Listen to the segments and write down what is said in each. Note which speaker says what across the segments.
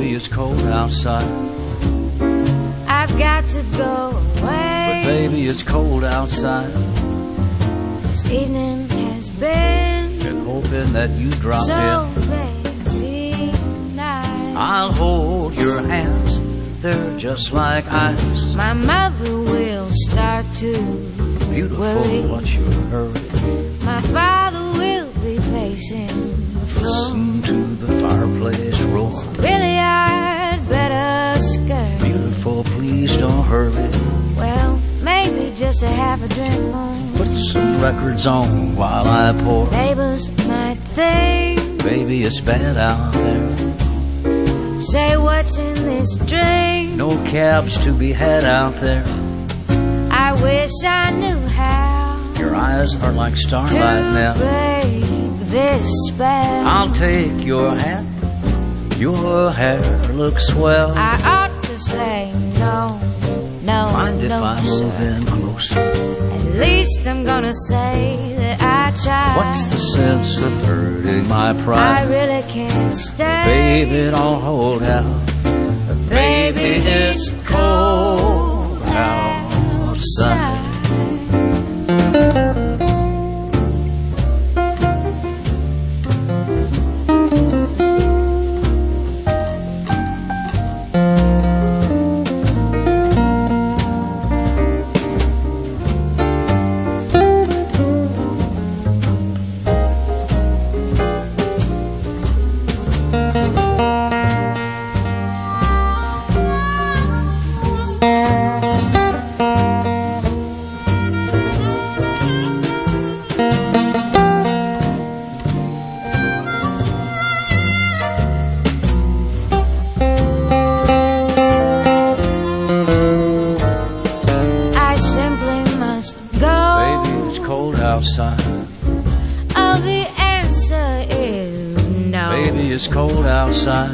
Speaker 1: Baby, it's cold outside.
Speaker 2: I've got to go away.
Speaker 1: But baby, it's cold outside.
Speaker 2: This evening has been
Speaker 1: hoping that you drop
Speaker 2: so
Speaker 1: in.
Speaker 2: very nice.
Speaker 1: I'll hold your hands, they're just like ice.
Speaker 2: My mother will start to
Speaker 1: Beautiful,
Speaker 2: worry.
Speaker 1: what's your hurry?
Speaker 2: My father will be pacing the floor.
Speaker 1: Listen to the fireplace roar.
Speaker 2: Really, I'd better scurry.
Speaker 1: Beautiful, please don't hurry.
Speaker 2: Well, maybe just a half a drink more.
Speaker 1: Put some records on while I pour.
Speaker 2: Neighbors might think,
Speaker 1: Baby, it's bad out there.
Speaker 2: say what's in this drink.
Speaker 1: No cabs to be had out there.
Speaker 2: I wish I knew how
Speaker 1: Your eyes are like
Speaker 2: to
Speaker 1: starlight now.
Speaker 2: break this spell.
Speaker 1: I'll take your hat. Your hair looks swell.
Speaker 2: I ought to say no, no,
Speaker 1: Mind if
Speaker 2: no,
Speaker 1: I move
Speaker 2: sir.
Speaker 1: in closer?
Speaker 2: At least I'm gonna say that I tried.
Speaker 1: What's the sense of hurting my
Speaker 2: I
Speaker 1: pride?
Speaker 2: really can't stay.
Speaker 1: Baby, don't hold out. Baby, it's cold outside.
Speaker 2: I simply must go.
Speaker 1: Baby, it's cold outside.
Speaker 2: Oh, the answer is no.
Speaker 1: Baby, it's cold outside.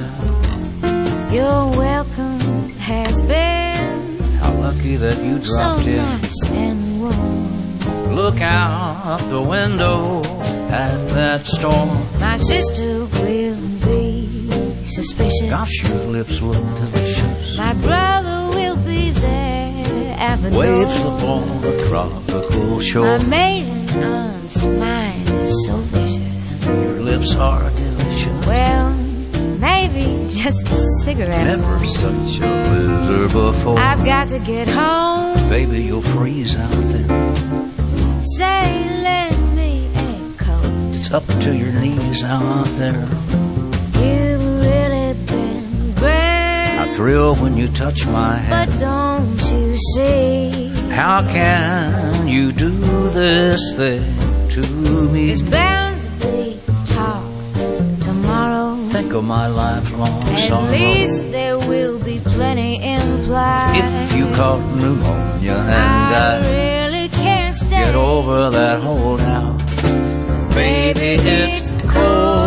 Speaker 2: Your welcome has been
Speaker 1: How lucky that you
Speaker 2: so
Speaker 1: dropped in.
Speaker 2: nice and warm.
Speaker 1: Look out the window at that storm.
Speaker 2: My sister will be suspicious.
Speaker 1: Gosh, your lips look delicious.
Speaker 2: My brother will be there at the
Speaker 1: Waves
Speaker 2: door.
Speaker 1: upon a tropical shore.
Speaker 2: My maiden aunt's mind is so vicious.
Speaker 1: Your lips are delicious.
Speaker 2: Well, maybe just a cigarette.
Speaker 1: Never such a blizzard before.
Speaker 2: I've got to get home.
Speaker 1: Baby, you'll freeze out there.
Speaker 2: Say, lend me a coat.
Speaker 1: It's up to your knees out there.
Speaker 2: You've really been great.
Speaker 1: I thrill when you touch my hand.
Speaker 2: But don't you see?
Speaker 1: How can you do this thing to me?
Speaker 2: There's bound to be talk tomorrow.
Speaker 1: Think of my lifelong sorrow.
Speaker 2: At least there will be plenty implied.
Speaker 1: If you caught pneumonia and
Speaker 2: I
Speaker 1: died,
Speaker 2: really can't stay.
Speaker 1: get over that holdout. Baby, it's cold